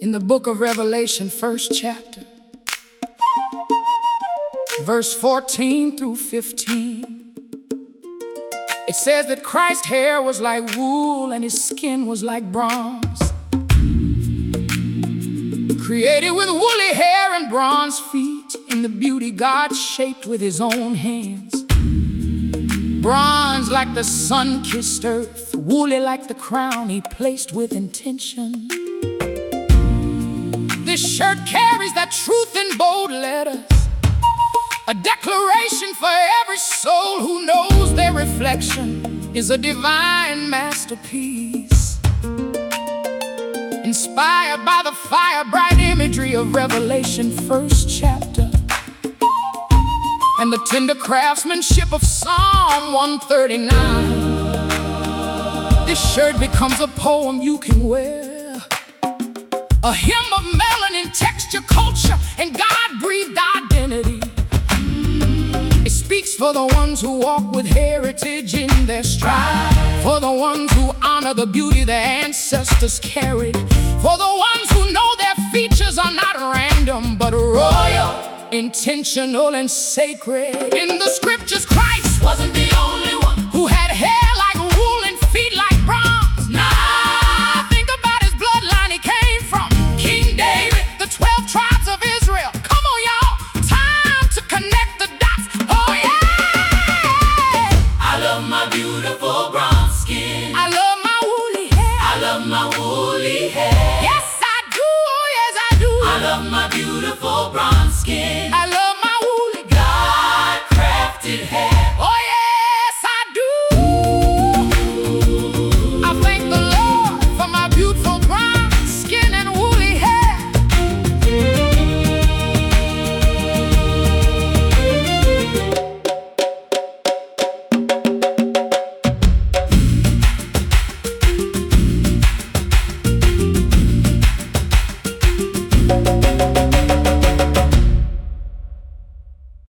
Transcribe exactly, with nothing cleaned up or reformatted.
In the book of Revelation, first chapter, verse fourteen through fifteen, it says that Christ's hair was like wool and his skin was like bronze. Created with woolly hair and bronze feet, in the beauty God shaped with his own hands. Bronze like the sun-kissed earth, woolly like the crown he placed with intention. This shirt carries that truth in bold letters, a declaration for every soul who knows their reflection is a divine masterpiece, inspired by the fire-bright imagery of Revelation, first chapter, and the tender craftsmanship of Psalm one thirty-nine. This shirt becomes a poem you can wear, a hymn of melanin, texture, culture, and God-breathed identity. It speaks for the ones who walk with heritage in their stride, for the ones who honor the beauty their ancestors carried, for the ones who know their features are not random but royal, intentional, and sacred. In the scriptures, Christ wasn't the only one who had hair like wool and feet like bronze. Nah, think about his bloodline he came from. King David, the twelve tribes of Israel. Come on, y'all, time to connect the dots. Oh yeah! I love my beautiful bronze skin. I love my woolly hair. I love my woolly hair. Yes, I do. Oh, yes, I do. I love my beautiful bronze skin. I love